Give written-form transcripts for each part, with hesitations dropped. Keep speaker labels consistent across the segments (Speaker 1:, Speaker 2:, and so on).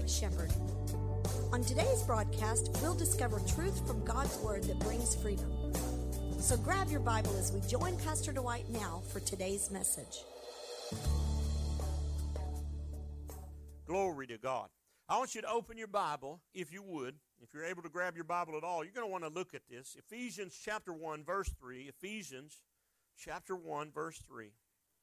Speaker 1: Dwight Shepherd. On today's broadcast, we'll discover truth from God's Word that brings freedom. So grab your Bible as we join Pastor Dwight now for today's message.
Speaker 2: Glory to God. I want you to open your Bible, if you would. If you're able to grab your Bible at all, you're going to want to look at this. Ephesians chapter 1, verse 3. Ephesians chapter 1, verse 3.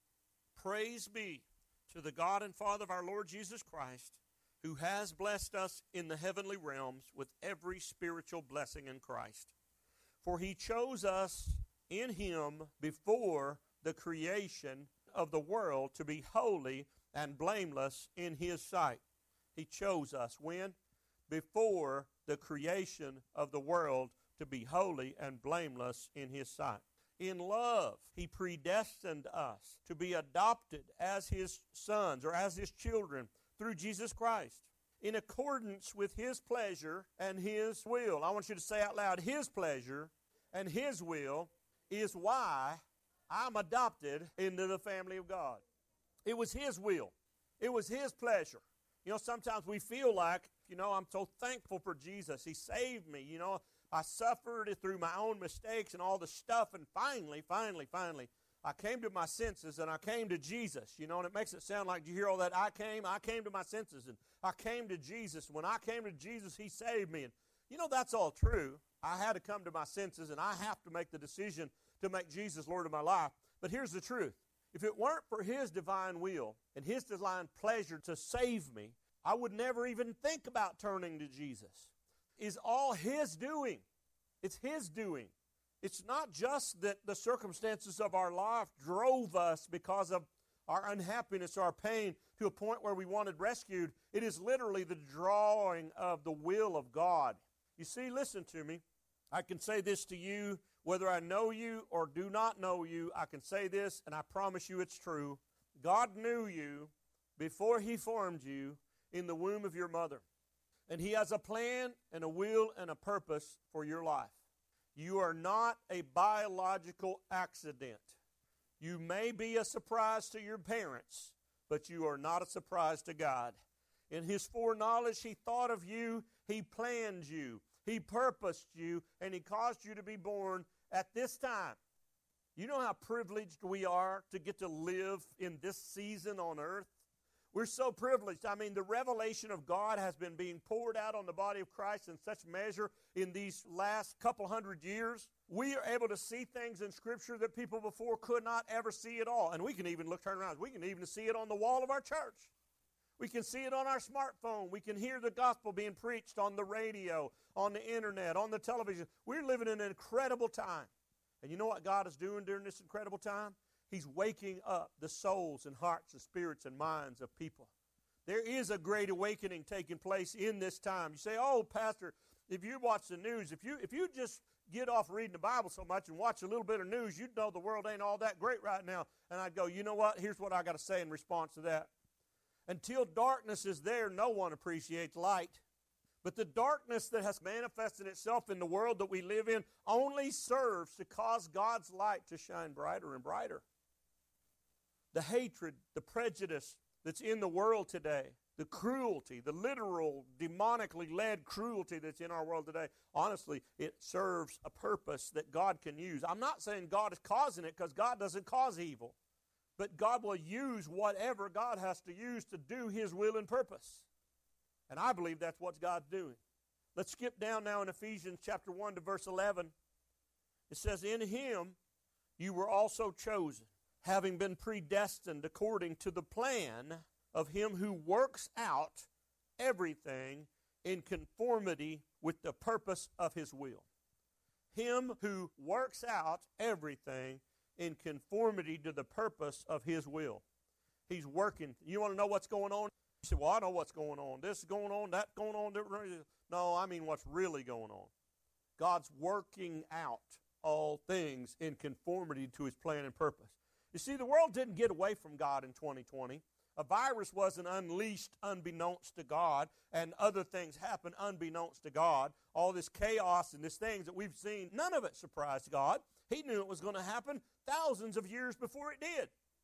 Speaker 2: Praise be to the God and Father of our Lord Jesus Christ, who has blessed us in the heavenly realms with every spiritual blessing in Christ. For he chose us in him before the creation of the world to be holy and blameless in his sight. He chose us when? Before the creation of the world to be holy and blameless in his sight. In love, he predestined us to be adopted as his sons or as his children through Jesus Christ, in accordance with his pleasure and his will. I want you to say out loud, his pleasure and his will is why I'm adopted into the family of God. It was his will. It was his pleasure. You know, sometimes we feel like, I'm so thankful for Jesus. He saved me. I suffered through my own mistakes and all the stuff, and finally, I came to my senses and I came to Jesus. And it makes it sound like, do you hear all that? I came to my senses and I came to Jesus. When I came to Jesus, he saved me. And that's all true. I had to come to my senses and I have to make the decision to make Jesus Lord of my life. But here's the truth. If it weren't for his divine will and his divine pleasure to save me, I would never even think about turning to Jesus. It's all his doing. It's his doing. It's not just that the circumstances of our life drove us because of our unhappiness or our pain to a point where we wanted rescued. It is literally the drawing of the will of God. You see, listen to me. I can say this to you, whether I know you or do not know you, I can say this, and I promise you it's true. God knew you before he formed you in the womb of your mother. And he has a plan and a will and a purpose for your life. You are not a biological accident. You may be a surprise to your parents, but you are not a surprise to God. In his foreknowledge, he thought of you, he planned you, he purposed you, and he caused you to be born at this time. You know how privileged we are to get to live in this season on earth? We're so privileged. The revelation of God has been being poured out on the body of Christ in such measure in these last couple hundred years. We are able to see things in Scripture that people before could not ever see at all. And we can even turn around. We can even see it on the wall of our church. We can see it on our smartphone. We can hear the gospel being preached on the radio, on the internet, on the television. We're living in an incredible time. And you know what God is doing during this incredible time? He's waking up the souls and hearts and spirits and minds of people. There is a great awakening taking place in this time. You say, oh, Pastor, if you watch the news, if you just get off reading the Bible so much and watch a little bit of news, you'd know the world ain't all that great right now. And I'd go, you know what? Here's what I got to say in response to that. Until darkness is there, no one appreciates light. But the darkness that has manifested itself in the world that we live in only serves to cause God's light to shine brighter and brighter. The hatred, the prejudice that's in the world today, the cruelty, the literal, demonically led cruelty that's in our world today, honestly, it serves a purpose that God can use. I'm not saying God is causing it because God doesn't cause evil. But God will use whatever God has to use to do his will and purpose. And I believe that's what God's doing. Let's skip down now in Ephesians chapter 1 to verse 11. It says, in him you were also chosen, having been predestined according to the plan of him who works out everything in conformity with the purpose of his will. Him who works out everything in conformity to the purpose of his will. He's working. You want to know what's going on? You say, well, I know what's going on. This is going on, that's going on. No, I mean what's really going on. God's working out all things in conformity to his plan and purpose. You see, the world didn't get away from God in 2020. A virus wasn't unleashed unbeknownst to God, and other things happened unbeknownst to God. All this chaos and these things that we've seen, none of it surprised God. He knew it was going to happen thousands of years before it did.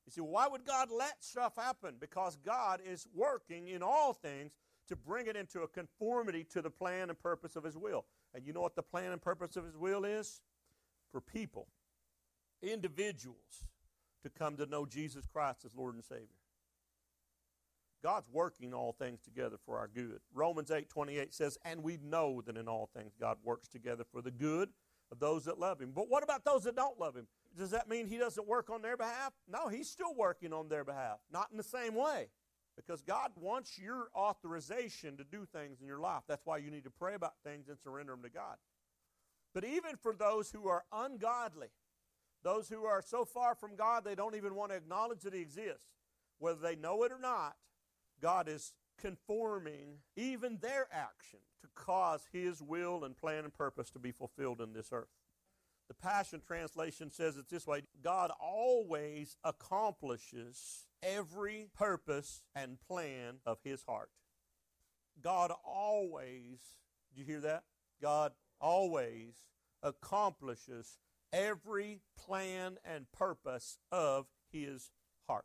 Speaker 2: You see, why would God let stuff happen? Because God is working in all things to bring it into a conformity to the plan and purpose of His will. And you know what the plan and purpose of His will is? For people, individuals, to come to know Jesus Christ as Lord and Savior. God's working all things together for our good. Romans 8:28 says, and we know that in all things God works together for the good of those that love Him. But what about those that don't love Him? Does that mean He doesn't work on their behalf? No, He's still working on their behalf. Not in the same way. Because God wants your authorization to do things in your life. That's why you need to pray about things and surrender them to God. But even for those who are ungodly, those who are so far from God they don't even want to acknowledge that He exists, whether they know it or not, God is conforming even their action to cause His will and plan and purpose to be fulfilled in this earth. The Passion Translation says it this way: God always accomplishes every purpose and plan of His heart. God always, did you hear that? God always accomplishes every plan and purpose of His heart.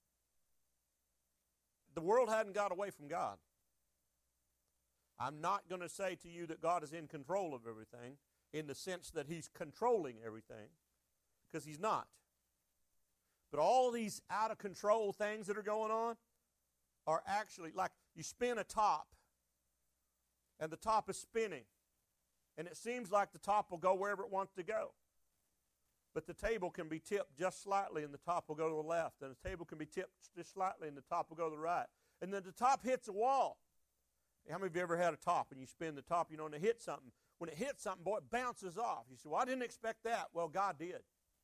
Speaker 2: The world hadn't got away from God. I'm not going to say to you that God is in control of everything in the sense that He's controlling everything, because He's not. But all these out-of-control things that are going on are actually, like you spin a top, and the top is spinning, and it seems like the top will go wherever it wants to go. But the table can be tipped just slightly, and the top will go to the left, and the table can be tipped just slightly, and the top will go to the right. And then the top hits a wall. How many of you ever had a top, and you spin the top, and it hits something? When it hits something, boy, it bounces off. You say, well, I didn't expect that. Well, God did.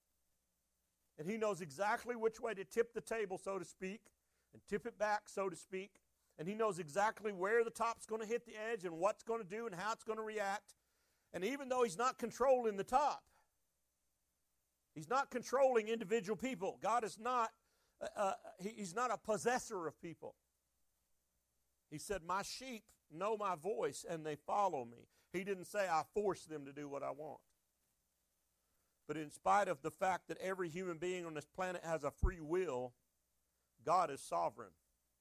Speaker 2: And He knows exactly which way to tip the table, so to speak, and tip it back, so to speak. And He knows exactly where the top's going to hit the edge and what's going to do and how it's going to react. And even though He's not controlling the top, He's not controlling individual people. God is not, He's not a possessor of people. He said, my sheep know my voice and they follow me. He didn't say I force them to do what I want. But in spite of the fact that every human being on this planet has a free will, God is sovereign.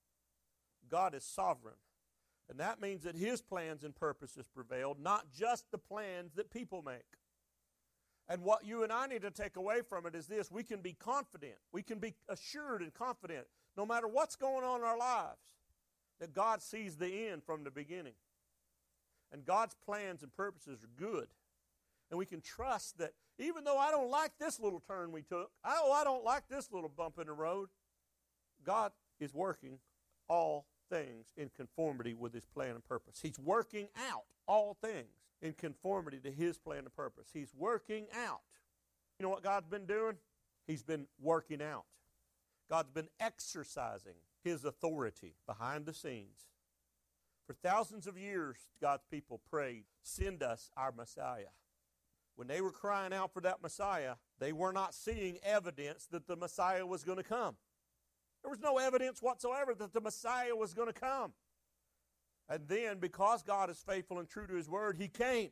Speaker 2: God is sovereign. And that means that His plans and purposes prevailed, not just the plans that people make. And what you and I need to take away from it is this: we can be confident, we can be assured and confident, no matter what's going on in our lives, that God sees the end from the beginning. And God's plans and purposes are good. And we can trust that even though I don't like this little turn we took, I don't like this little bump in the road, God is working all things in conformity with His plan and purpose. He's working out all things in conformity to His plan and purpose. He's working out. You know what God's been doing? He's been working out. God's been exercising His authority behind the scenes. For thousands of years, God's people prayed, send us our Messiah. When they were crying out for that Messiah, they were not seeing evidence that the Messiah was going to come. There was no evidence whatsoever that the Messiah was going to come. And then, because God is faithful and true to His word, He came.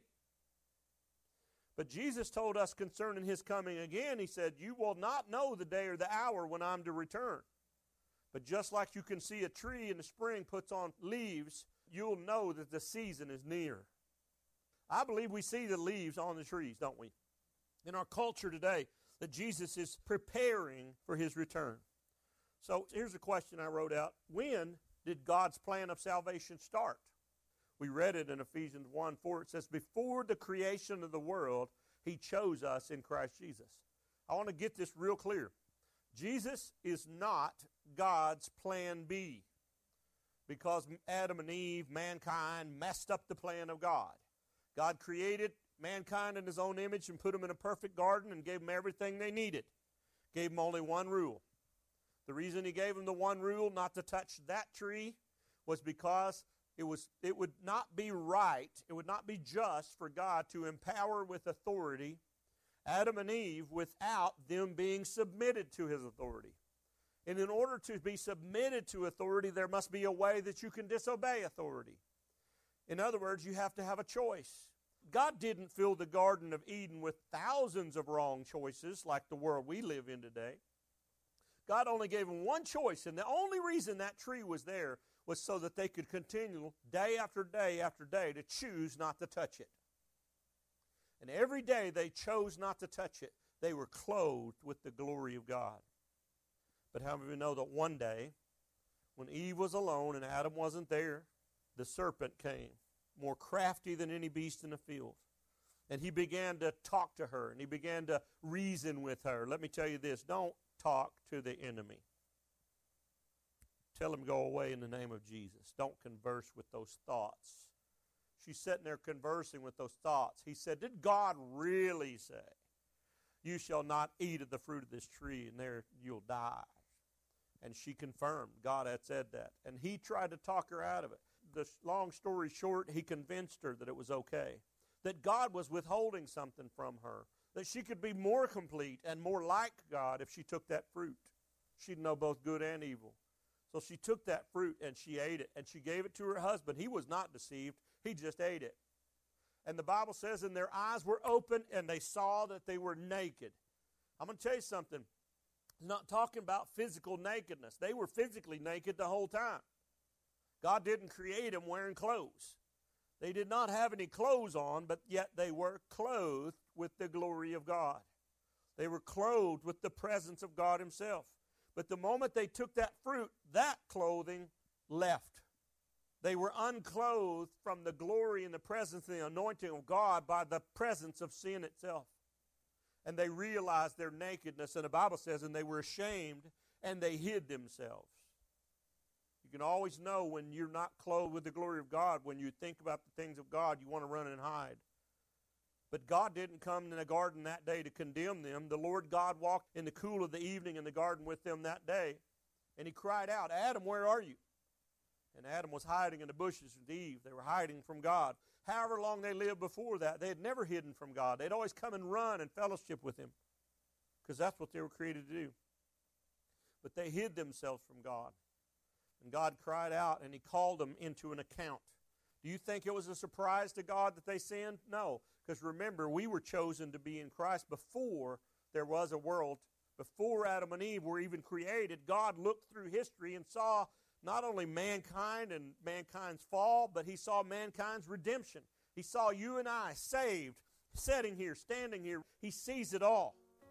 Speaker 2: But Jesus told us concerning His coming again, He said, you will not know the day or the hour when I'm to return. But just like you can see a tree in the spring puts on leaves, you'll know that the season is near. I believe we see the leaves on the trees, don't we? In our culture today, that Jesus is preparing for His return. So here's a question I wrote out. When did God's plan of salvation start? We read it in Ephesians 1:4. It says, before the creation of the world, He chose us in Christ Jesus. I want to get this real clear. Jesus is not God's plan B, because Adam and Eve, mankind, messed up the plan of God. God created mankind in His own image and put them in a perfect garden and gave them everything they needed. Gave them only one rule. The reason He gave them the one rule, not to touch that tree, was because it would not be right, it would not be just for God to empower with authority Adam and Eve without them being submitted to His authority. And in order to be submitted to authority, there must be a way that you can disobey authority. In other words, you have to have a choice. God didn't fill the Garden of Eden with thousands of wrong choices like the world we live in today. God only gave them one choice, and the only reason that tree was there was so that they could continue day after day after day to choose not to touch it. And every day they chose not to touch it, they were clothed with the glory of God. But how many of you know that one day, when Eve was alone and Adam wasn't there, the serpent came, more crafty than any beast in the field. And he began to talk to her, and he began to reason with her. Let me tell you this, don't talk to the enemy. Tell him go away in the name of Jesus. Don't converse with those thoughts. She's sitting there conversing with those thoughts. He said, did God really say, you shall not eat of the fruit of this tree, and there you'll die? And she confirmed God had said that. And he tried to talk her out of it. The long story short, he convinced her that it was okay, that God was withholding something from her, that she could be more complete and more like God if she took that fruit. She'd know both good and evil. So she took that fruit and she ate it, and she gave it to her husband. He was not deceived. He just ate it. And the Bible says, and their eyes were open and they saw that they were naked. I'm going to tell you something. I'm not talking about physical nakedness. They were physically naked the whole time. God didn't create them wearing clothes. They did not have any clothes on, but yet they were clothed with the glory of God. They were clothed with the presence of God himself. But the moment they took that fruit, that clothing left. They were unclothed from the glory and the presence and the anointing of God by the presence of sin itself. And they realized their nakedness, and the Bible says, and they were ashamed, and they hid themselves. You can always know when you're not clothed with the glory of God. When you think about the things of God, you want to run and hide. But God didn't come in the garden that day to condemn them. The Lord God walked in the cool of the evening in the garden with them that day. And he cried out, Adam, where are you? And Adam was hiding in the bushes with Eve. They were hiding from God. However long they lived before that, they had never hidden from God. They'd always come and run and fellowship with him, because that's what they were created to do. But they hid themselves from God. And God cried out, and he called them into an account. Do you think it was a surprise to God that they sinned? No, because remember, we were chosen to be in Christ before there was a world. Before Adam and Eve were even created, God looked through history and saw not only mankind and mankind's fall, but he saw mankind's redemption. He saw you and I saved, sitting here, standing here. He sees it all.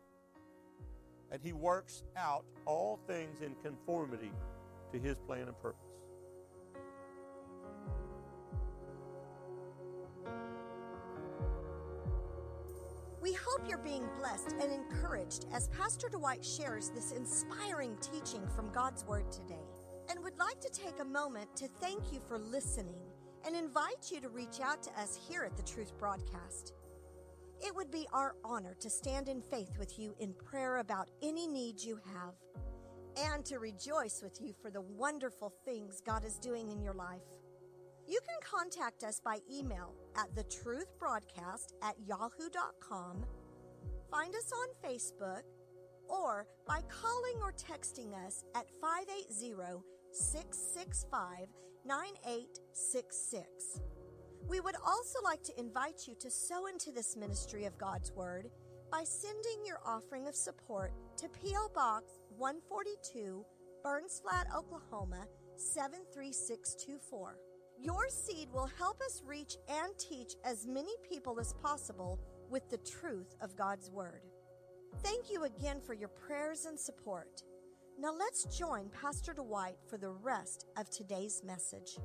Speaker 2: And he works out all things in conformity to his plan and purpose.
Speaker 1: We hope you're being blessed and encouraged as Pastor Dwight shares this inspiring teaching from God's Word today, and would like to take a moment to thank you for listening and invite you to reach out to us here at the Truth Broadcast. It would be our honor to stand in faith with you in prayer about any needs you have, and to rejoice with you for the wonderful things God is doing in your life. You can contact us by email at thetruthbroadcast@yahoo.com, find us on Facebook, or by calling or texting us at 580-665-9866. We would also like to invite you to sow into this ministry of God's Word by sending your offering of support to P.O. Box 142, Burns Flat, Oklahoma 73624. Your seed will help us reach and teach as many people as possible with the truth of God's Word. Thank you again for your prayers and support. Now let's join Pastor Dwight for the rest of today's message.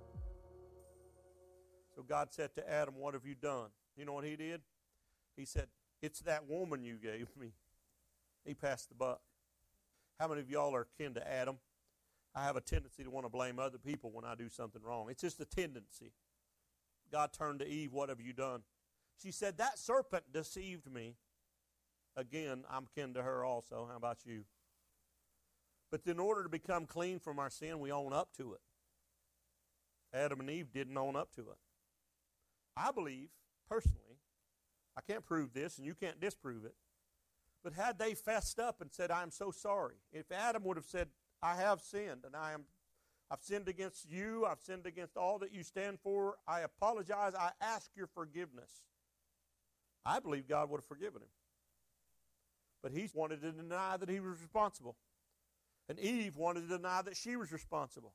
Speaker 2: So God said to Adam, what have you done? You know what he did? He said, it's that woman you gave me. He passed the buck. How many of y'all are kin to Adam? I have a tendency to want to blame other people when I do something wrong. It's just a tendency. God turned to Eve, what have you done? She said, that serpent deceived me. Again, I'm kin to her also. How about you? But in order to become clean from our sin, we own up to it. Adam and Eve didn't own up to it. I believe, personally, I can't prove this and you can't disprove it, but had they fessed up and said, I'm so sorry. If Adam would have said, I have sinned, and I've sinned against you, I've sinned against all that you stand for, I apologize, I ask your forgiveness, I believe God would have forgiven him. But he wanted to deny that he was responsible. And Eve wanted to deny that she was responsible.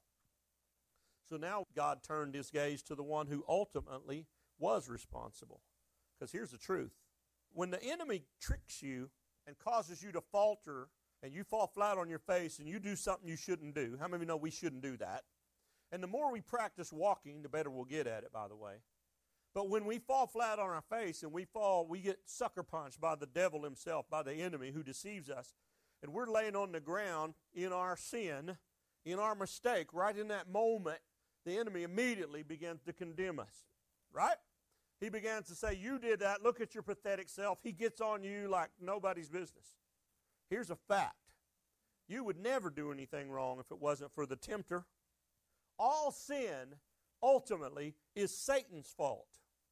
Speaker 2: So now God turned his gaze to the one who ultimately was responsible. Because here's the truth. When the enemy tricks you and causes you to falter, and you fall flat on your face and you do something you shouldn't do, how many of you know we shouldn't do that? And the more we practice walking, the better we'll get at it, by the way. But when we fall flat on our face and we get sucker punched by the devil himself, by the enemy who deceives us, and we're laying on the ground in our sin, in our mistake, right in that moment, the enemy immediately begins to condemn us, right? He begins to say, you did that, look at your pathetic self. He gets on you like nobody's business. Here's a fact. You would never do anything wrong if it wasn't for the tempter. All sin, ultimately, is Satan's fault.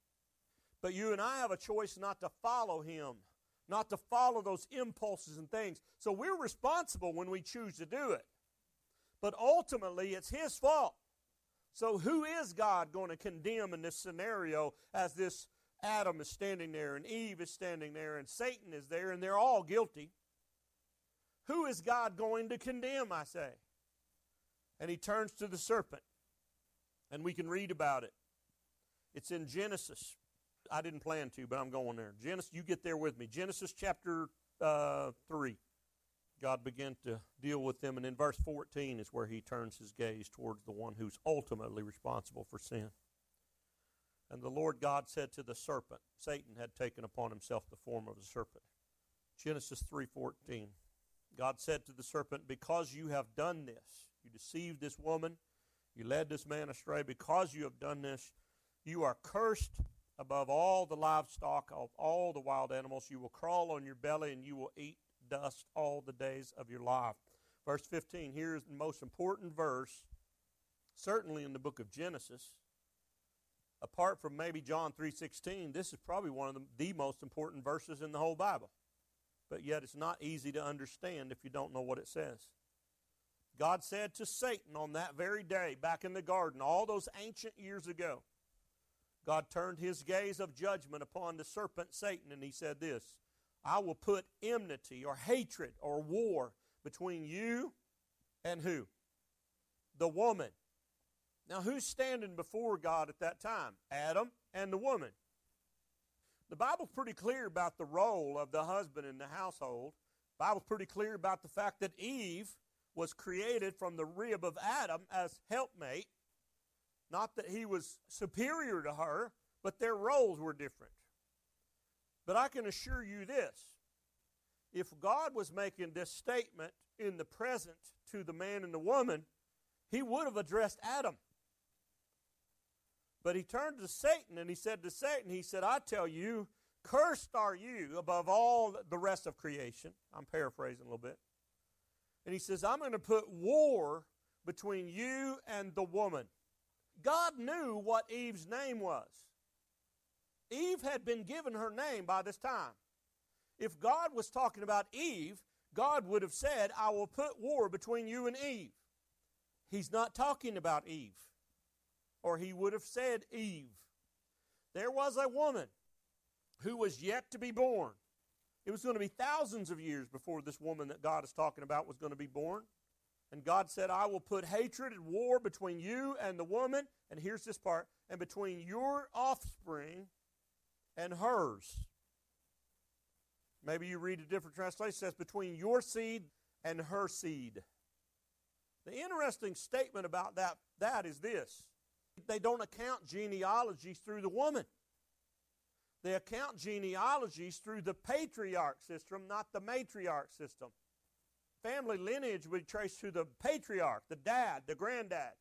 Speaker 2: But you and I have a choice not to follow him, not to follow those impulses and things. So we're responsible when we choose to do it. But ultimately, it's his fault. So who is God going to condemn in this scenario as this Adam is standing there and Eve is standing there and Satan is there and they're all guilty? Who is God going to condemn, I say? And he turns to the serpent. And we can read about it. It's in Genesis. I didn't plan to, but I'm going there. Genesis, you get there with me. Genesis chapter 3. God began to deal with them, and in verse 14 is where he turns his gaze towards the one who's ultimately responsible for sin. And the Lord God said to the serpent, Satan had taken upon himself the form of a serpent. Genesis 3:14. God said to the serpent, because you have done this, you deceived this woman, you led this man astray, because you have done this, you are cursed above all the livestock of all the wild animals. You will crawl on your belly and you will eat dust all the days of your life. Verse 15, here is the most important verse, certainly in the book of Genesis. Apart from maybe John 3:16, this is probably one of the most important verses in the whole Bible. But yet it's not easy to understand if you don't know what it says. God said to Satan on that very day, back in the garden, all those ancient years ago, God turned his gaze of judgment upon the serpent Satan, and he said this, I will put enmity or hatred or war between you and who? The woman. Now, who's standing before God at that time? Adam and the woman. The Bible's pretty clear about the role of the husband in the household. The Bible's pretty clear about the fact that Eve was created from the rib of Adam as helpmate. Not that he was superior to her, but their roles were different. But I can assure you this. If God was making this statement in the present to the man and the woman, he would have addressed Adam. But he turned to Satan and he said to Satan, he said, I tell you, cursed are you above all the rest of creation. I'm paraphrasing a little bit. And he says, I'm going to put war between you and the woman. God knew what Eve's name was. Eve had been given her name by this time. If God was talking about Eve, God would have said, I will put war between you and Eve. He's not talking about Eve. Or he would have said Eve. There was a woman who was yet to be born. It was going to be thousands of years before this woman that God is talking about was going to be born. And God said, I will put hatred and war between you and the woman. And here's this part. And between your offspring and hers. Maybe you read a different translation. It says between your seed and her seed. The interesting statement about that is this. They don't account genealogies through the woman. They account genealogies through the patriarch system, not the matriarch system. Family lineage would trace to the patriarch, the dad, the granddad.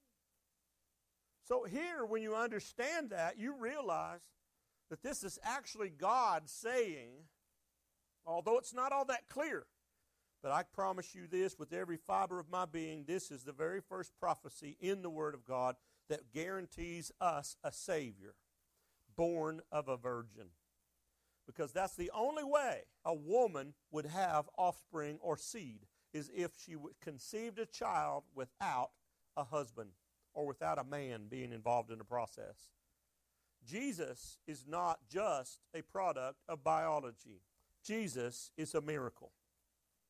Speaker 2: So here, when you understand that, you realize that this is actually God saying, although it's not all that clear, but I promise you this with every fiber of my being, this is the very first prophecy in the Word of God that guarantees us a Savior born of a virgin. Because that's the only way a woman would have offspring or seed, is if she conceived a child without a husband or without a man being involved in the process. Jesus is not just a product of biology. Jesus is a miracle.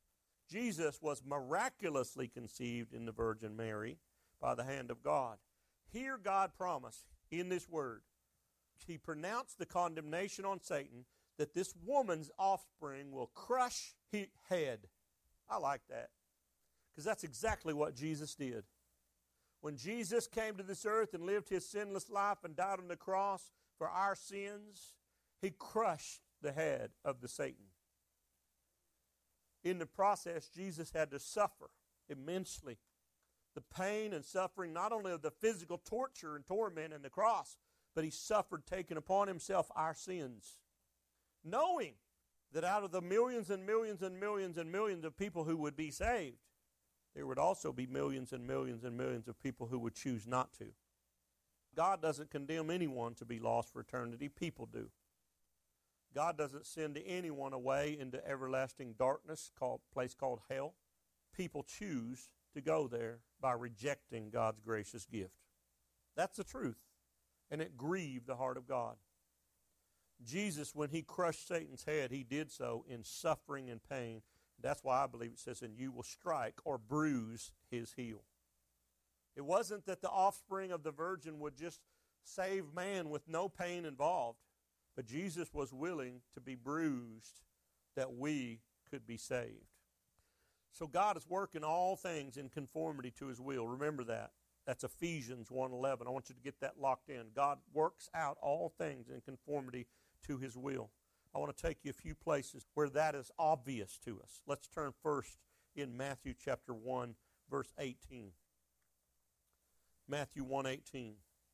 Speaker 2: Jesus was miraculously conceived in the Virgin Mary by the hand of God. Here God promised in this word, he pronounced the condemnation on Satan that this woman's offspring will crush his head. I like that, because that's exactly what Jesus did. When Jesus came to this earth and lived his sinless life and died on the cross for our sins, he crushed the head of the Satan. In the process, Jesus had to suffer immensely the pain and suffering, not only of the physical torture and torment and the cross, but he suffered taking upon himself our sins, knowing that out of the millions and millions and millions and millions of people who would be saved, there would also be millions and millions and millions of people who would choose not to. God doesn't condemn anyone to be lost for eternity. People do. God doesn't send anyone away into everlasting darkness, place called hell. People choose to go there by rejecting God's gracious gift. That's the truth. And it grieved the heart of God. Jesus, when he crushed Satan's head, he did so in suffering and pain. That's why I believe it says, and you will strike or bruise his heel. It wasn't that the offspring of the virgin would just save man with no pain involved, but Jesus was willing to be bruised that we could be saved. So God is working all things in conformity to his will. Remember that. That's Ephesians 1:11. I want you to get that locked in. God works out all things in conformity to his will. I want to take you a few places where that is obvious to us. Let's turn first in Matthew chapter 1, verse 18. Matthew 1:18.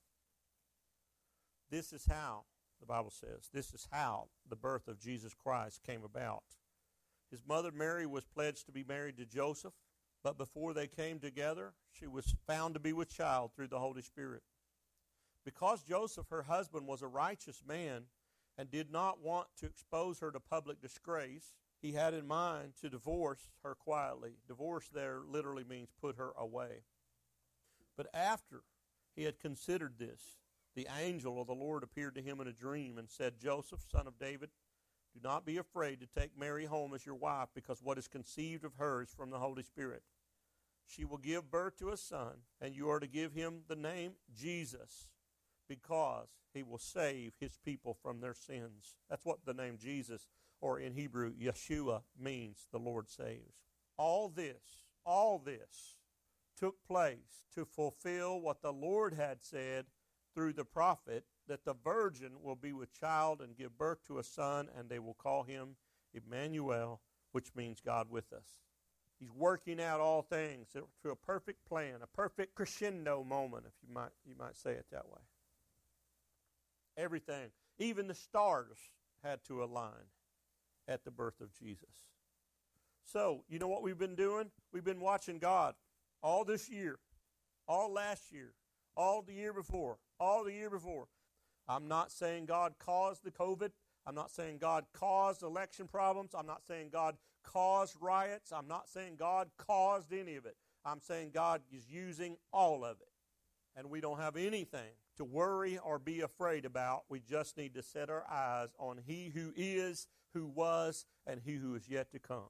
Speaker 2: This is how, the Bible says, this is how the birth of Jesus Christ came about. His mother Mary was pledged to be married to Joseph, but before they came together, she was found to be with child through the Holy Spirit. Because Joseph, her husband, was a righteous man and did not want to expose her to public disgrace, he had in mind to divorce her quietly. Divorce there literally means put her away. But after he had considered this, the angel of the Lord appeared to him in a dream and said, Joseph, son of David, do not be afraid to take Mary home as your wife, because what is conceived of her is from the Holy Spirit. She will give birth to a son, and you are to give him the name Jesus, because he will save his people from their sins. That's what the name Jesus, or in Hebrew, Yeshua, means, the Lord saves. All this took place to fulfill what the Lord had said through the prophet, that the virgin will be with child and give birth to a son, and they will call him Emmanuel, which means God with us. He's working out all things to a perfect plan, a perfect crescendo moment, if you might say it that way. Everything, even the stars, had to align at the birth of Jesus. So, you know what we've been doing? We've been watching God all this year, all last year, all the year before, all the year before. I'm not saying God caused the COVID. I'm not saying God caused election problems. I'm not saying God caused riots. I'm not saying God caused any of it. I'm saying God is using all of it. And we don't have anything to worry or be afraid about. We just need to set our eyes on He who is, who was, and He who is yet to come.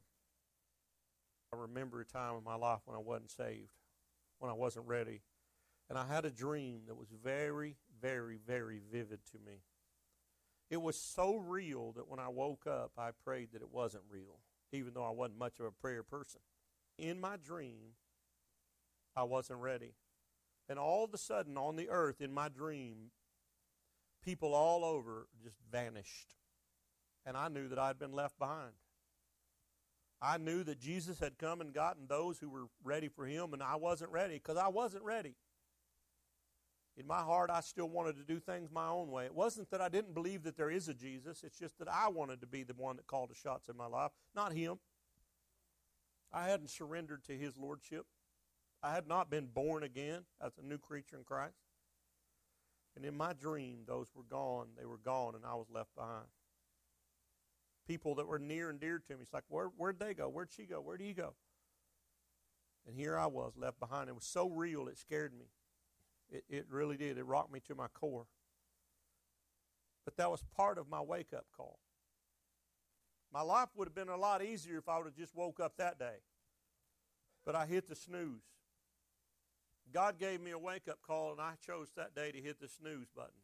Speaker 2: I remember a time in my life when I wasn't saved, when I wasn't ready. And I had a dream that was very, very, very vivid to me. It was so real that when I woke up, I prayed that it wasn't real, even though I wasn't much of a prayer person. In my dream, I wasn't ready. And all of a sudden, on the earth, in my dream, people all over just vanished. And I knew that I'd been left behind. I knew that Jesus had come and gotten those who were ready for Him, and I wasn't ready because I wasn't ready. In my heart, I still wanted to do things my own way. It wasn't that I didn't believe that there is a Jesus. It's just that I wanted to be the one that called the shots in my life, not Him. I hadn't surrendered to His lordship. I had not been born again as a new creature in Christ. And in my dream, those were gone. They were gone, and I was left behind. People that were near and dear to me. It's like, where'd they go? Where'd she go? Where'd he go? And here I was, left behind. It was so real, it scared me. It really did. It rocked me to my core. But that was part of my wake-up call. My life would have been a lot easier if I would have just woke up that day. But I hit the snooze. God gave me a wake-up call, and I chose that day to hit the snooze button.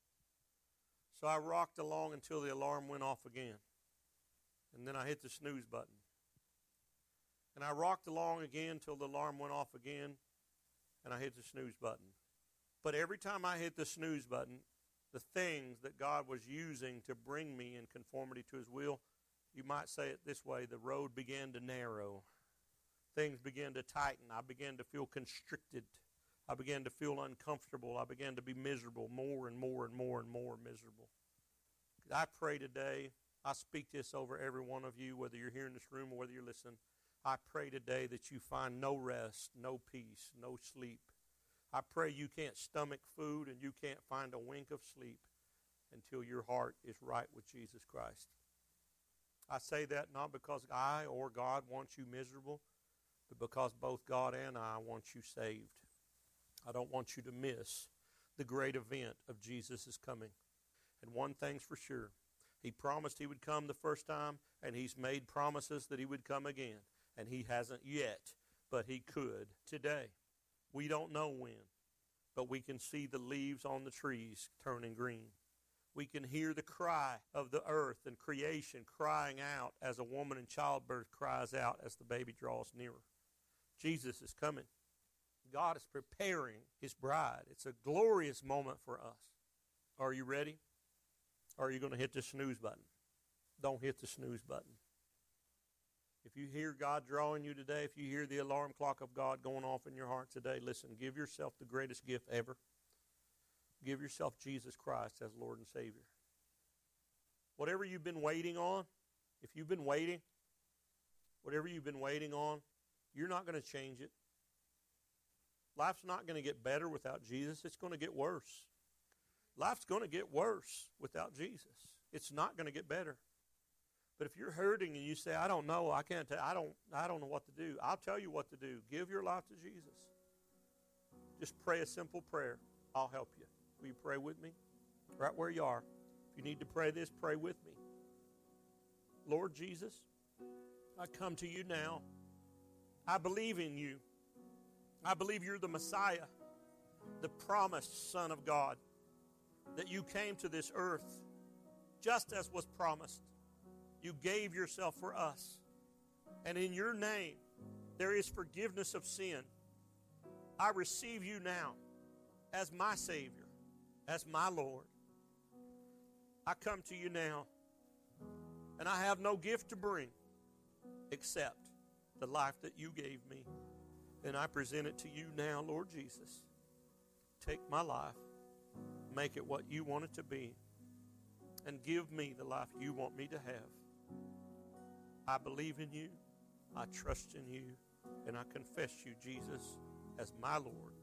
Speaker 2: So I rocked along until the alarm went off again. And then I hit the snooze button. And I rocked along again until the alarm went off again, and I hit the snooze button. But every time I hit the snooze button, the things that God was using to bring me in conformity to His will, you might say it this way, the road began to narrow. Things began to tighten. I began to feel constricted. I began to feel uncomfortable. I began to be miserable, more and more and more and more miserable. I pray today, I speak this over every one of you, whether you're here in this room or whether you're listening. I pray today that you find no rest, no peace, no sleep. I pray you can't stomach food and you can't find a wink of sleep until your heart is right with Jesus Christ. I say that not because I or God wants you miserable, but because both God and I want you saved. I don't want you to miss the great event of Jesus' coming. And one thing's for sure, He promised He would come the first time, and He's made promises that He would come again. And He hasn't yet, but He could today. We don't know when, but we can see the leaves on the trees turning green. We can hear the cry of the earth and creation crying out as a woman in childbirth cries out as the baby draws nearer. Jesus is coming. God is preparing His bride. It's a glorious moment for us. Are you ready? Or are you going to hit the snooze button? Don't hit the snooze button. If you hear God drawing you today, if you hear the alarm clock of God going off in your heart today, listen, give yourself the greatest gift ever. Give yourself Jesus Christ as Lord and Savior. Whatever you've been waiting on, if you've been waiting, whatever you've been waiting on, you're not going to change it. Life's not going to get better without Jesus. It's going to get worse. Life's going to get worse without Jesus. It's not going to get better. But if you're hurting and you say, I don't know, I don't know what to do, I'll tell you what to do. Give your life to Jesus. Just pray a simple prayer. I'll help you. Will you pray with me? Right where you are. If you need to pray this, pray with me. Lord Jesus, I come to you now. I believe in you. I believe you're the Messiah, the promised Son of God, that you came to this earth just as was promised. You gave yourself for us. And in your name, there is forgiveness of sin. I receive you now as my Savior, as my Lord. I come to you now, and I have no gift to bring except the life that you gave me. And I present it to you now, Lord Jesus. Take my life, make it what you want it to be, and give me the life you want me to have. I believe in you, I trust in you, and I confess you, Jesus, as my Lord.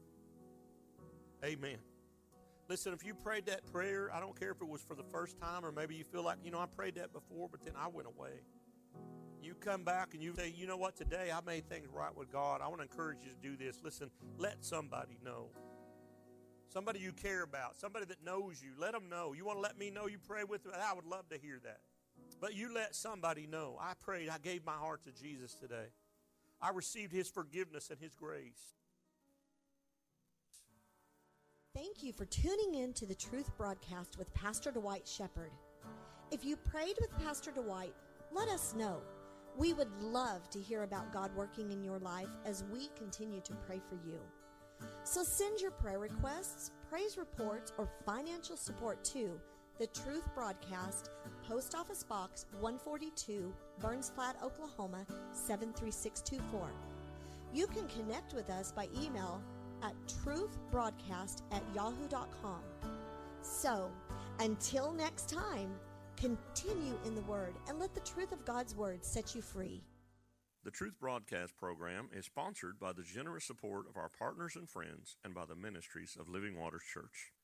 Speaker 2: Amen. Listen, if you prayed that prayer, I don't care if it was for the first time or maybe you feel like, I prayed that before, but then I went away. You come back and you say, you know what, today I made things right with God. I want to encourage you to do this. Listen, let somebody know. Somebody you care about, somebody that knows you, let them know. You want to let me know you pray with me? I would love to hear that. But you let somebody know. I prayed, I gave my heart to Jesus today. I received His forgiveness and His grace.
Speaker 1: Thank you for tuning in to the Truth Broadcast with Pastor Dwight Shepherd. If you prayed with Pastor Dwight, let us know. We would love to hear about God working in your life as we continue to pray for you. So send your prayer requests, praise reports, or financial support to The Truth Broadcast, Post Office Box 142, Burns Flat, Oklahoma 73624. You can connect with us by email at truthbroadcast@yahoo.com. So, until next time, continue in the Word and let the truth of God's Word set you free.
Speaker 2: The Truth Broadcast program is sponsored by the generous support of our partners and friends and by the ministries of Living Waters Church.